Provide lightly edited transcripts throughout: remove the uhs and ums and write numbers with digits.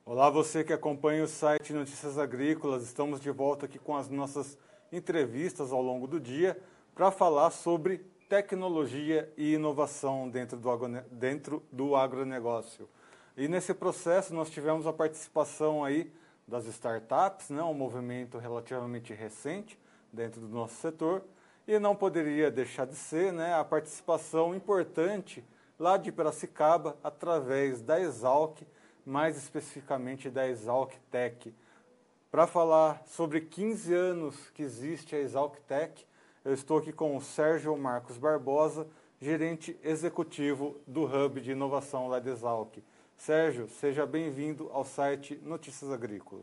Olá, você que acompanha o site Notícias Agrícolas. Estamos de volta aqui com as nossas entrevistas ao longo do dia para falar sobre tecnologia e inovação dentro do agronegócio. E nesse processo nós tivemos a participação aí das startups, né, um movimento relativamente recente dentro do nosso setor, e não poderia deixar de ser, né, a participação importante lá de Piracicaba através da Exalc, mais especificamente da Exalc Tech. Para falar sobre 15 anos que existe a Exalc Tech, eu estou aqui com o Sérgio Marcos Barbosa, gerente executivo do Hub de Inovação lá da Exalc. Sérgio, seja bem-vindo ao site Notícias Agrícolas.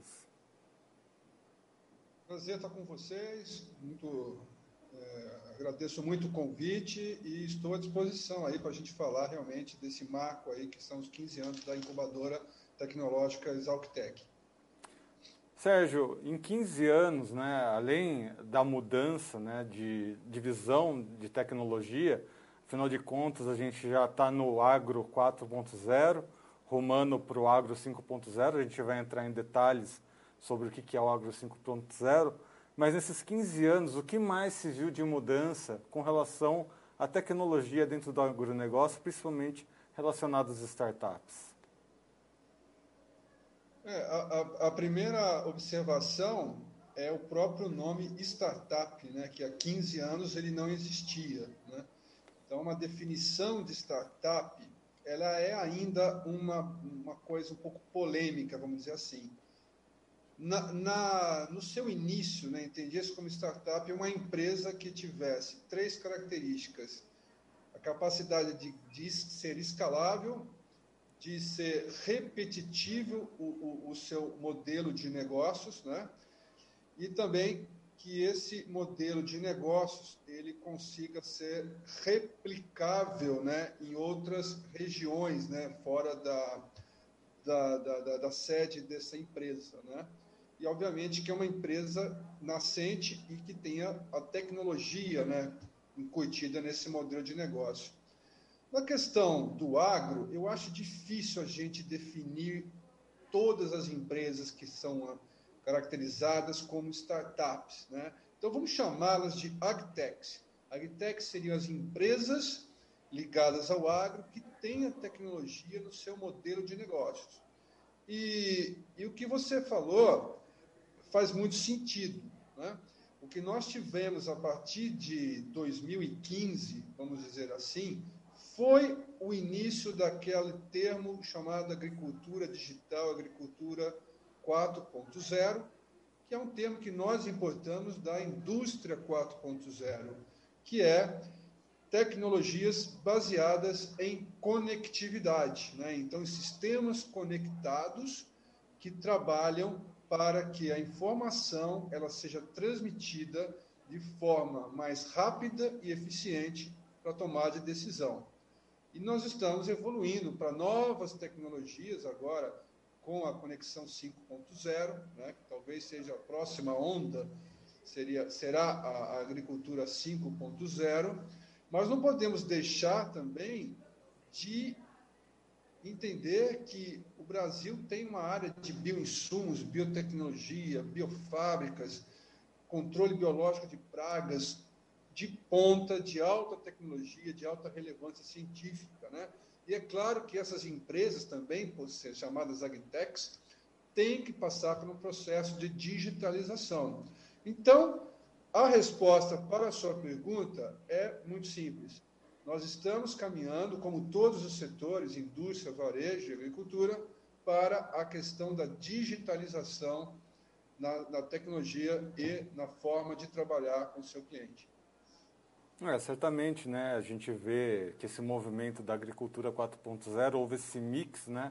Prazer estar com vocês, agradeço muito o convite e estou à disposição aí para a gente falar realmente desse marco aí que são os 15 anos da incubadora tecnológica Exalc Tech. Sérgio, em 15 anos, né, além da mudança, né, de visão de tecnologia, afinal de contas a gente já está no agro 4.0, rumando para o agro 5.0, a gente vai entrar em detalhes sobre o que é o agro 5.0, mas nesses 15 anos, o que mais se viu de mudança com relação à tecnologia dentro do agronegócio, principalmente relacionado às startups? A primeira observação é o próprio nome startup, né, que há 15 anos ele não existia, né? Então, uma definição de startup, ela é ainda uma coisa um pouco polêmica, vamos dizer assim. No seu início, né, entendia-se como startup uma empresa que tivesse 3 características: a capacidade de ser escalável, de ser repetitivo o seu modelo de negócios, né, e também que esse modelo de negócios ele consiga ser replicável, né, em outras regiões, né, fora da sede dessa empresa, né? E, obviamente, que é uma empresa nascente e que tenha a tecnologia, né, incutida nesse modelo de negócio. Na questão do agro, eu acho difícil a gente definir todas as empresas que são caracterizadas como startups, né? Então, vamos chamá-las de agtechs. Agtechs seriam as empresas ligadas ao agro que têm a tecnologia no seu modelo de negócios. E o que você falou faz muito sentido, né? O que nós tivemos a partir de 2015, vamos dizer assim, foi o início daquele termo chamado agricultura digital, agricultura 4.0, que é um termo que nós importamos da indústria 4.0, que é tecnologias baseadas em conectividade, né? Então, sistemas conectados que trabalham para que a informação ela seja transmitida de forma mais rápida e eficiente para a tomada de decisão. E nós estamos evoluindo para novas tecnologias agora, com a conexão 5.0, né, que talvez seja a próxima onda, será a agricultura 5.0, mas não podemos deixar também de entender que o Brasil tem uma área de bioinsumos, biotecnologia, biofábricas, controle biológico de pragas, de ponta, de alta tecnologia, de alta relevância científica, né? E é claro que essas empresas também, por ser chamadas agtechs, têm que passar por um processo de digitalização. Então, a resposta para a sua pergunta é muito simples. Nós estamos caminhando, como todos os setores, indústria, varejo e agricultura, para a questão da digitalização na tecnologia e na forma de trabalhar com o seu cliente. Certamente, né, a gente vê que esse movimento da agricultura 4.0 houve esse mix, né,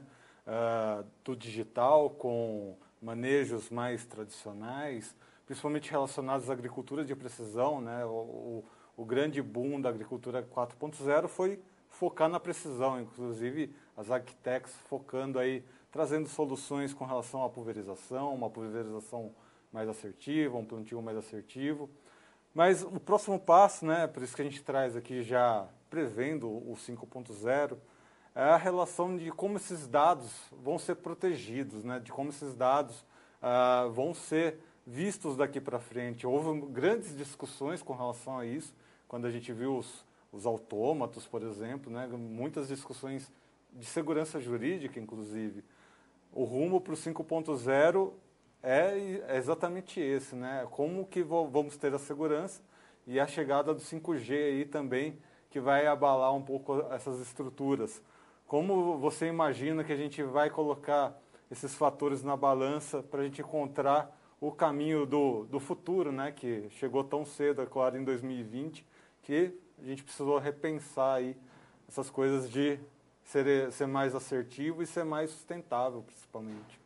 do digital com manejos mais tradicionais, principalmente relacionados à agricultura de precisão, né, o grande boom da agricultura 4.0 foi focar na precisão, inclusive as agtechs focando aí, trazendo soluções com relação à pulverização, uma pulverização mais assertiva, um plantio mais assertivo. Mas o próximo passo, né, por isso que a gente traz aqui já prevendo o 5.0, é a relação de como esses dados vão ser protegidos, né? De como esses dados vão ser vistos daqui para frente. Houve grandes discussões com relação a isso, quando a gente viu os autômatos, por exemplo, né? Muitas discussões de segurança jurídica, inclusive. O rumo para o 5.0 é exatamente esse, né? Como que vamos ter a segurança e a chegada do 5G aí também, que vai abalar um pouco essas estruturas. Como você imagina que a gente vai colocar esses fatores na balança para a gente encontrar o caminho do futuro, né? Que chegou tão cedo, é claro, em 2020, que a gente precisou repensar aí essas coisas de ser mais assertivo e ser mais sustentável, principalmente.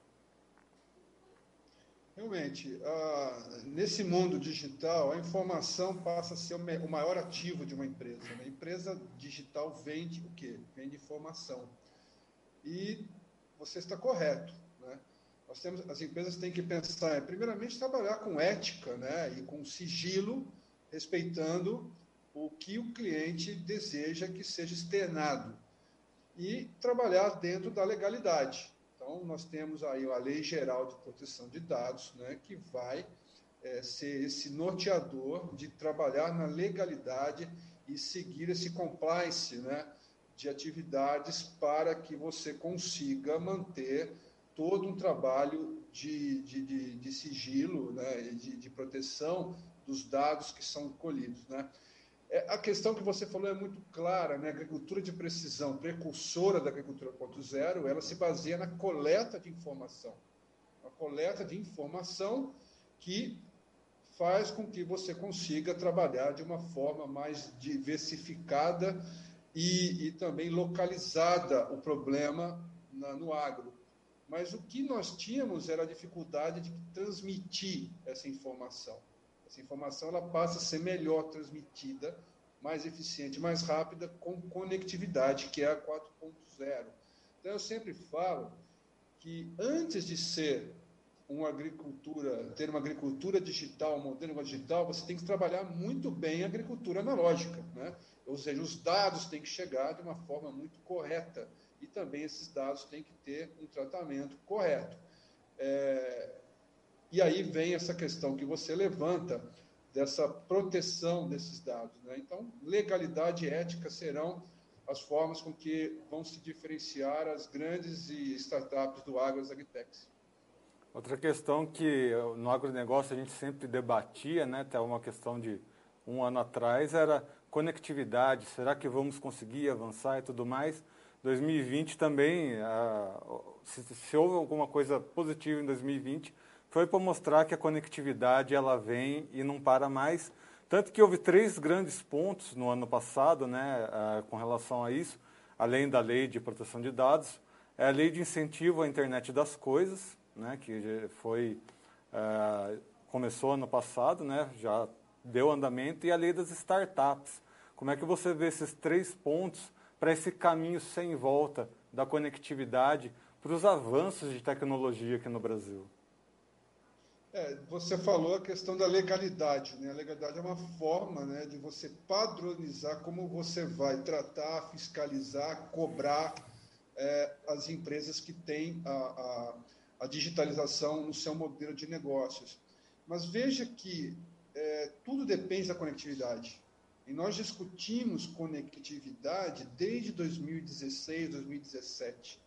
Realmente, nesse mundo digital, a informação passa a ser o maior ativo de uma empresa. A empresa digital vende o quê? Vende informação. E você está correto, né? As empresas têm que pensar, primeiramente, trabalhar com ética, né? E com sigilo, respeitando o que o cliente deseja que seja externado. E trabalhar dentro da legalidade. Então, nós temos aí a Lei Geral de Proteção de Dados, né, que vai ser esse norteador de trabalhar na legalidade e seguir esse compliance, né, de atividades para que você consiga manter todo um trabalho de sigilo, né, de proteção dos dados que são colhidos, né? A questão que você falou é muito clara, né? A agricultura de precisão, precursora da agricultura 4.0, ela se baseia na coleta de informação. A coleta de informação que faz com que você consiga trabalhar de uma forma mais diversificada e também localizada o problema no agro. Mas o que nós tínhamos era a dificuldade de transmitir essa informação. Essa informação ela passa a ser melhor transmitida, mais eficiente, mais rápida, com conectividade, que é a 4.0. Então, eu sempre falo que antes de ser ter uma agricultura digital, um modelo digital, você tem que trabalhar muito bem a agricultura analógica, né? Ou seja, os dados têm que chegar de uma forma muito correta e também esses dados têm que ter um tratamento correto. E aí vem essa questão que você levanta dessa proteção desses dados, né? Então, legalidade e ética serão as formas com que vão se diferenciar as grandes startups do agro e das agritechs. Outra questão que no agronegócio a gente sempre debatia, né, até uma questão de um ano atrás, era conectividade. Será que vamos conseguir avançar e tudo mais? 2020 também, se houve alguma coisa positiva em 2020, foi para mostrar que a conectividade ela vem e não para mais. Tanto que houve 3 grandes pontos no ano passado, né, com relação a isso, além da lei de proteção de dados, é a lei de incentivo à internet das coisas, né, que começou ano passado, né, já deu andamento, e a lei das startups. Como é que você vê esses 3 pontos para esse caminho sem volta da conectividade para os avanços de tecnologia aqui no Brasil? Você falou a questão da legalidade, né? A legalidade é uma forma, né, de você padronizar como você vai tratar, fiscalizar, cobrar as empresas que têm a digitalização no seu modelo de negócios. Mas veja que tudo depende da conectividade. E nós discutimos conectividade desde 2016, 2017.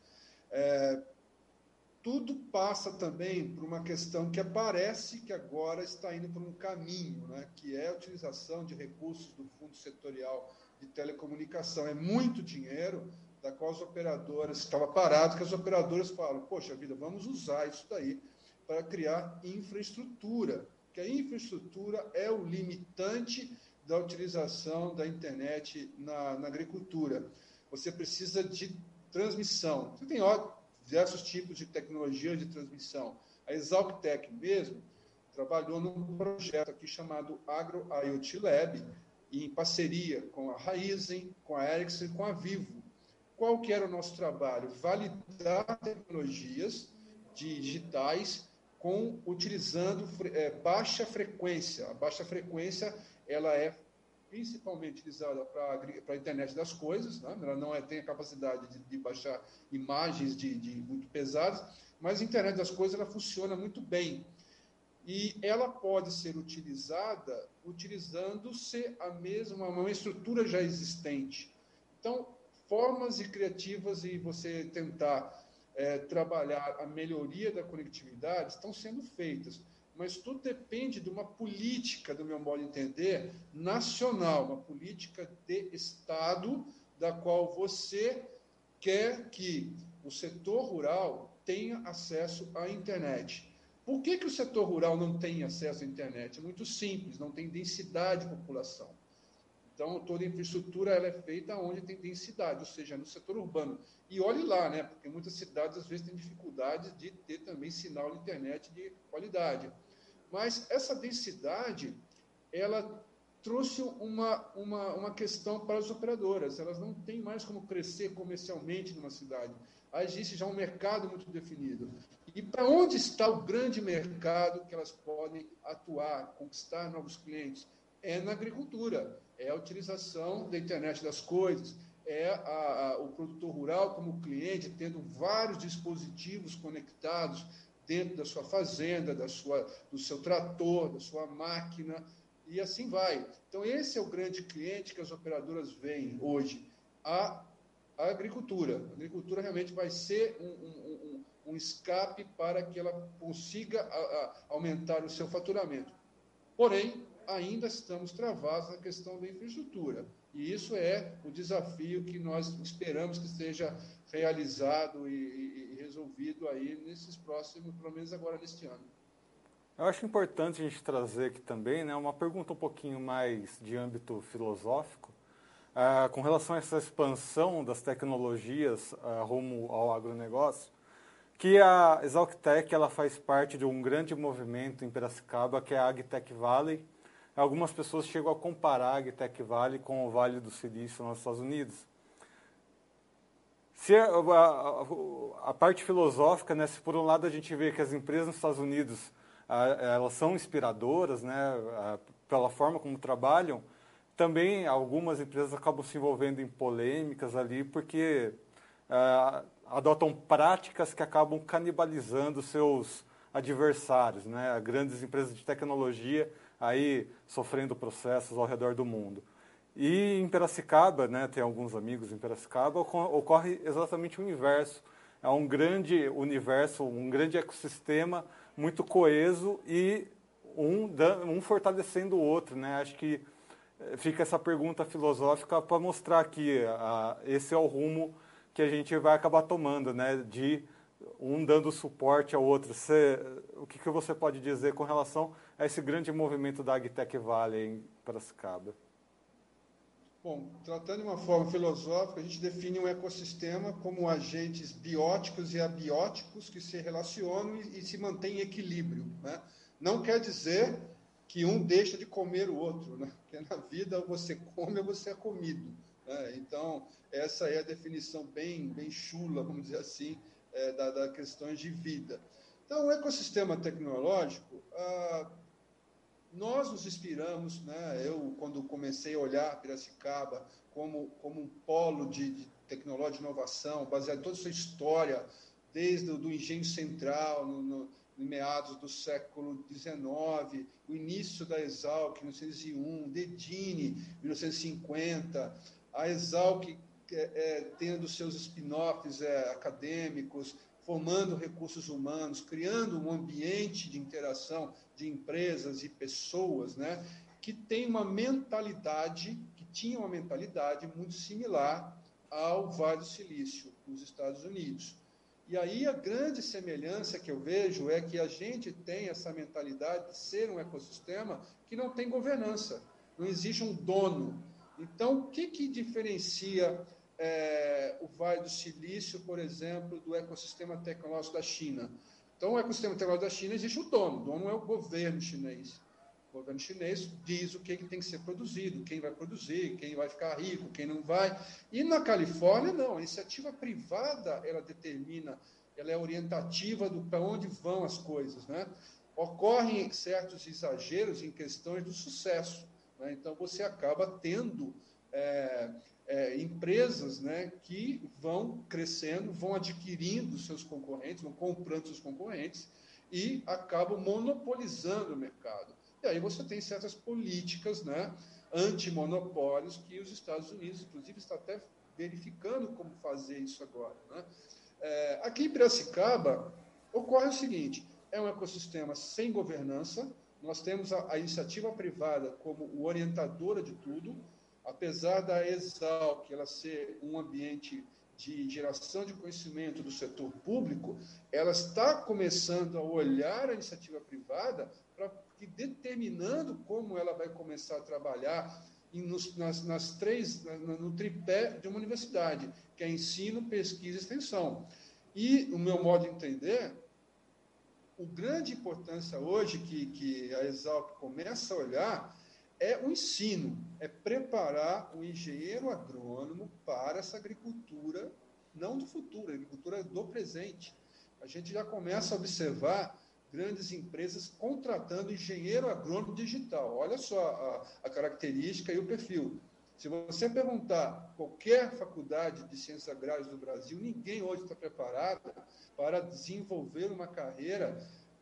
Tudo passa também por uma questão que parece que agora está indo por um caminho, né, que é a utilização de recursos do Fundo Setorial de Telecomunicação. É muito dinheiro, da qual as operadoras estava parado, que as operadoras falam, poxa vida, vamos usar isso daí para criar infraestrutura, que a infraestrutura é o limitante da utilização da internet na agricultura. Você precisa de transmissão. Você tem diversos tipos de tecnologias de transmissão. A Exalctec mesmo trabalhou num projeto aqui chamado Agro IoT Lab, em parceria com a Raizen, com a Ericsson e com a Vivo. Qual que era o nosso trabalho? Validar tecnologias digitais utilizando baixa frequência. A baixa frequência ela é principalmente utilizada para a internet das coisas, né? Ela não tem a capacidade de baixar imagens muito pesadas, mas a internet das coisas ela funciona muito bem. E ela pode ser utilizada utilizando-se uma estrutura já existente. Então, formas e criativas e você tentar trabalhar a melhoria da conectividade estão sendo feitas, mas tudo depende de uma política, do meu modo de entender, nacional, uma política de Estado, da qual você quer que o setor rural tenha acesso à internet. Por que o setor rural não tem acesso à internet? É muito simples, não tem densidade de população. Então, toda a infraestrutura ela é feita onde tem densidade, ou seja, no setor urbano. E olhe lá, né? Porque muitas cidades, às vezes, têm dificuldades de ter também sinal de internet de qualidade. Mas essa densidade, ela trouxe uma questão para as operadoras. Elas não têm mais como crescer comercialmente numa cidade. Existe já um mercado muito definido. E para onde está o grande mercado que elas podem atuar, conquistar novos clientes? É na agricultura, é a utilização da internet das coisas, o produtor rural como cliente, tendo vários dispositivos conectados dentro da sua fazenda, do seu trator, da sua máquina, e assim vai. Então, esse é o grande cliente que as operadoras veem hoje, a agricultura. A agricultura realmente vai ser um escape para que ela consiga aumentar o seu faturamento. Porém, ainda estamos travados na questão da infraestrutura. E isso é o desafio que nós esperamos que seja realizado e resolvido aí nesses próximos, pelo menos agora neste ano. Eu acho importante a gente trazer aqui também, né, uma pergunta um pouquinho mais de âmbito filosófico, com relação a essa expansão das tecnologias rumo ao agronegócio, que a Exalctec ela faz parte de um grande movimento em Piracicaba, que é a AgTech Valley. Algumas pessoas chegam a comparar a AgTech Valley com o Vale do Silício nos Estados Unidos. Se a parte filosófica, né, se por um lado a gente vê que as empresas nos Estados Unidos elas são inspiradoras, né, pela forma como trabalham, também algumas empresas acabam se envolvendo em polêmicas ali porque adotam práticas que acabam canibalizando seus adversários, né, grandes empresas de tecnologia aí sofrendo processos ao redor do mundo. E em Piracicaba, né, tem alguns amigos em Piracicaba, ocorre exatamente o inverso. É um grande universo, um grande ecossistema muito coeso e um fortalecendo o outro, né? Acho que fica essa pergunta filosófica para mostrar que esse é o rumo que a gente vai acabar tomando, né? De um dando suporte ao outro. O que você pode dizer com relação a esse grande movimento da AgTech Valley em Piracicaba? Bom, tratando de uma forma filosófica, a gente define um ecossistema como agentes bióticos e abióticos que se relacionam e se mantêm em equilíbrio, né? Não quer dizer que um deixa de comer o outro, né? Porque na vida ou você come ou você é comido, né? Então, essa é a definição bem chula, vamos dizer assim, da questões de vida. Então, o ecossistema tecnológico, nós nos inspiramos, né? Eu, quando comecei a olhar Piracicaba como um polo de tecnologia de inovação, baseado em toda a sua história, desde o engenho central, no meados do século XIX, o início da Exalc, 1901, Dedini, 1950, a Exalc tendo seus spin-offs acadêmicos, formando recursos humanos, criando um ambiente de interação de empresas e pessoas, né, que tinha uma mentalidade muito similar ao Vale do Silício, nos Estados Unidos. E aí a grande semelhança que eu vejo é que a gente tem essa mentalidade de ser um ecossistema que não tem governança, não existe um dono. Então, o que diferencia o Vale do Silício, por exemplo, do ecossistema tecnológico da China? Então, o ecossistema tecnológico da China existe o dono é o governo chinês. O governo chinês diz o que tem que ser produzido, quem vai produzir, quem vai ficar rico, quem não vai. E na Califórnia, não. A iniciativa privada, ela determina, ela é orientativa para onde vão as coisas, né? Ocorrem certos exageros em questões do sucesso. né? Então, você acaba tendo empresas, né, que vão crescendo, vão adquirindo seus concorrentes, vão comprando seus concorrentes e acabam monopolizando o mercado. E aí você tem certas políticas, né, antimonopólios que os Estados Unidos, inclusive, está até verificando como fazer isso agora, né? Aqui em Piracicaba ocorre o seguinte: é um ecossistema sem governança. Nós temos a iniciativa privada como o orientadora de tudo, apesar da Exalc ela ser um ambiente de geração de conhecimento do setor público, ela está começando a olhar a iniciativa privada para que determinando como ela vai começar a trabalhar no tripé de uma universidade, que é ensino, pesquisa e extensão. E, no meu modo de entender, a grande importância hoje que a Exalc começa a olhar é o ensino, é preparar o engenheiro agrônomo para essa agricultura, não do futuro, a agricultura do presente. A gente já começa a observar grandes empresas contratando engenheiro agrônomo digital. Olha só a característica e o perfil. Se você perguntar qualquer faculdade de ciências agrárias do Brasil, ninguém hoje está preparado para desenvolver uma carreira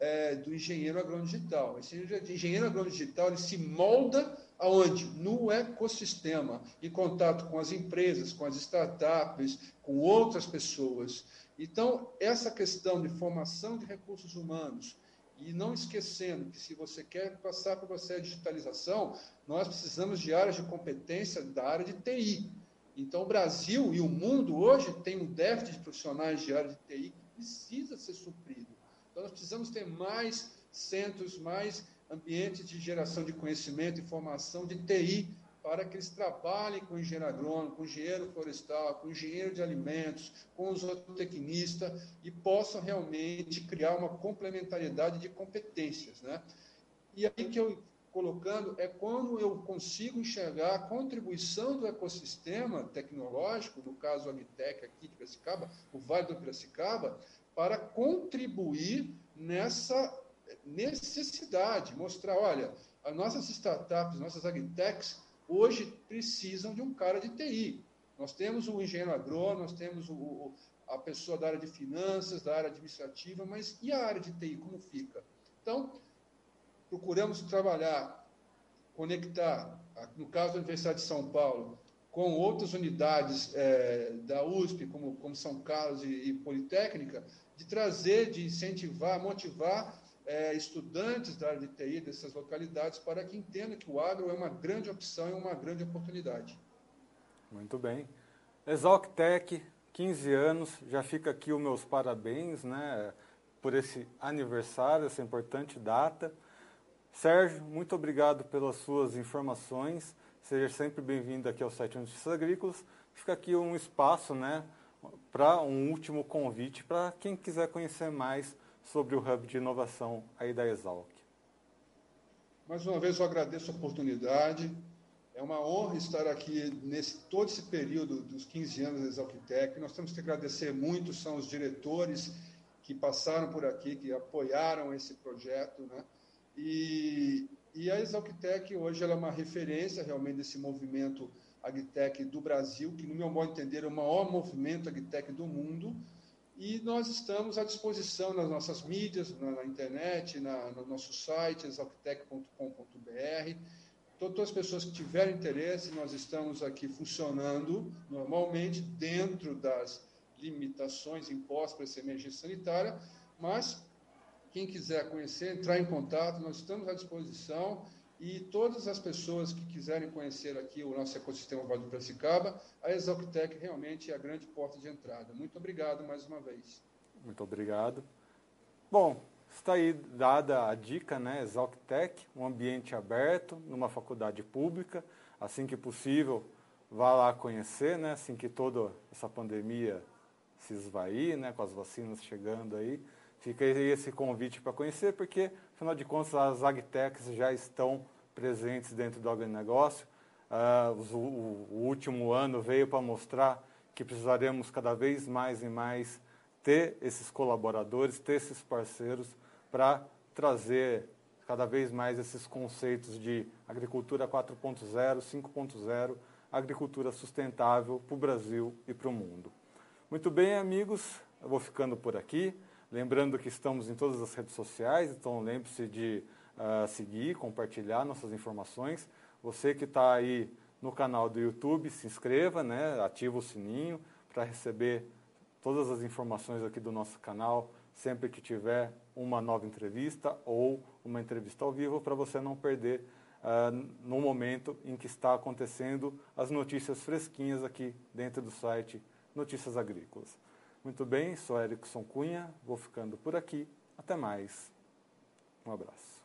do engenheiro agrônomo digital. Esse engenheiro agrônomo digital ele se molda aonde? No ecossistema, em contato com as empresas, com as startups, com outras pessoas. Então, essa questão de formação de recursos humanos, e não esquecendo que se você quer passar para o processo de digitalização, nós precisamos de áreas de competência da área de TI. Então, o Brasil e o mundo hoje tem um déficit de profissionais de área de TI que precisa ser suprido. Então, nós precisamos ter mais centros, mais ambientes de geração de conhecimento e formação de TI para que eles trabalhem com o engenheiro agrônomo, com o engenheiro florestal, com o engenheiro de alimentos, com o zootecnista e possam realmente criar uma complementariedade de competências, né? E aí que eu colocando é quando eu consigo enxergar a contribuição do ecossistema tecnológico, no caso a Agtech aqui de Piracicaba, o Vale do Piracicaba, para contribuir nessa necessidade, mostrar, olha, as nossas startups, nossas agtechs, hoje precisam de um cara de TI. Nós temos o engenheiro agrônomo, nós temos a pessoa da área de finanças, da área administrativa, mas e a área de TI, como fica? Então, procuramos trabalhar, conectar, no caso da Universidade de São Paulo, com outras unidades da USP, como São Carlos e Politécnica, de trazer, de incentivar, motivar estudantes da área de TI dessas localidades para que entendam que o agro é uma grande opção e uma grande oportunidade. Muito bem. Exalctech, 15 anos, já fica aqui os meus parabéns, né, por esse aniversário, essa importante data. Sérgio, muito obrigado pelas suas informações. Seja sempre bem-vindo aqui ao site Notícias Agrícolas. Fica aqui um espaço, né, para um último convite para quem quiser conhecer mais sobre o Hub de Inovação aí da Exalc. Mais uma vez eu agradeço a oportunidade. É uma honra estar aqui todo esse período dos 15 anos da Exalctech. Nós temos que agradecer muito, são os diretores que passaram por aqui, que apoiaram esse projeto, né? E a Exalctech hoje ela é uma referência realmente desse movimento agtech do Brasil, que no meu modo de entender é o maior movimento agtech do mundo. E nós estamos à disposição nas nossas mídias, na internet, no nosso site, exalctech.com.br. Todas as pessoas que tiverem interesse, nós estamos aqui funcionando normalmente dentro das limitações impostas por essa emergência sanitária, mas quem quiser conhecer, entrar em contato, nós estamos à disposição. E todas as pessoas que quiserem conhecer aqui o nosso ecossistema Vale do Piracicaba, a Exalctech realmente é a grande porta de entrada. Muito obrigado mais uma vez. Muito obrigado. Bom, está aí dada a dica, né? Exalctech, um ambiente aberto, numa faculdade pública. Assim que possível, vá lá conhecer, né? Assim que toda essa pandemia se esvair, né? Com as vacinas chegando aí. Fica aí esse convite para conhecer, porque, afinal de contas, as agtechs já estão presentes dentro do agronegócio. O último ano veio para mostrar que precisaremos cada vez mais e mais ter esses colaboradores, ter esses parceiros para trazer cada vez mais esses conceitos de agricultura 4.0, 5.0, agricultura sustentável para o Brasil e para o mundo. Muito bem, amigos, eu vou ficando por aqui. Lembrando que estamos em todas as redes sociais, então lembre-se de seguir, compartilhar nossas informações. Você que está aí no canal do YouTube, se inscreva, né? Ativa o sininho para receber todas as informações aqui do nosso canal, sempre que tiver uma nova entrevista ou uma entrevista ao vivo, para você não perder no momento em que está acontecendo as notícias fresquinhas aqui dentro do site Notícias Agrícolas. Muito bem, sou Erickson Cunha, vou ficando por aqui. Até mais. Um abraço.